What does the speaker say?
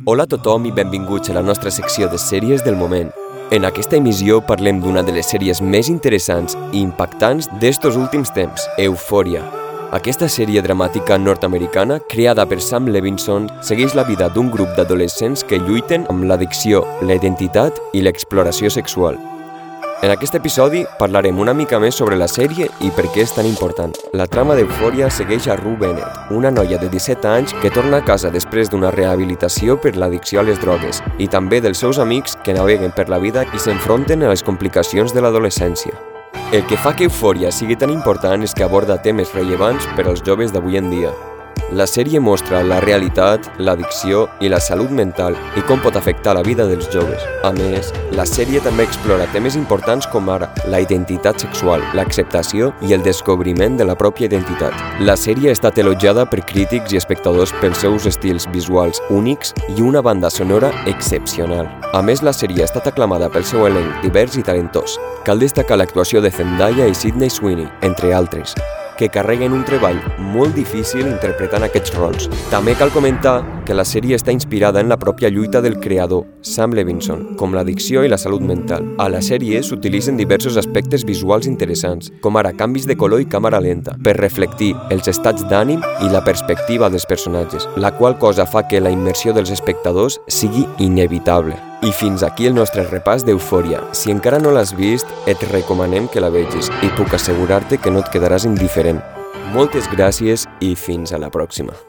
Hola a tothom i benvinguts a la nostra secció de sèries del moment. En aquesta emissió parlem d'una de les sèries més interessants i impactants d'estos últims temps, Eufòria. Aquesta sèrie dramàtica nord-americana, creada per Sam Levinson, segueix la vida d'un grup d'adolescents que lluiten amb l'addicció, la identitat i l'exploració sexual. En aquest episodi parlarem una mica més sobre la sèrie i per què és tan important. La trama d'Eufòria segueix a Rue Bennett, una noia de 17 anys que torna a casa després d'una rehabilitació per l'addicció a les drogues, i també dels seus amics que naveguen per la vida i s'enfronten a les complicacions de l'adolescència. El que fa que Eufòria sigui tan important és que aborda temes rellevants per als joves d'avui en dia. La sèrie mostra la realitat, l'addicció i la salut mental i com pot afectar la vida dels joves. A més, la sèrie també explora temes importants com ara la identitat sexual, l'acceptació i el descobriment de la pròpia identitat. La sèrie ha estat elogiada per crítics i espectadors pels seus estils visuals únics i una banda sonora excepcional. A més, la sèrie ha estat aclamada pel seu elenc divers i talentós. Cal destacar l'actuació de Zendaya i Sydney Sweeney, entre altres, que carreguen un treball molt difícil interpretant aquests rols. També cal comentar que la sèrie està inspirada en la pròpia lluita del creador, Sam Levinson, com l'addicció i la salut mental. A la sèrie s'utilitzen diversos aspectes visuals interessants, com ara canvis de color i càmera lenta, per reflectir els estats d'ànim i la perspectiva dels personatges, la qual cosa fa que la immersió dels espectadors sigui inevitable. I fins aquí el nostre repàs d'Eufòria. Si encara no l'has vist, et recomanem que la vegis i puc assegurar-te que no et quedaràs indiferent. Moltes gràcies i fins a la pròxima.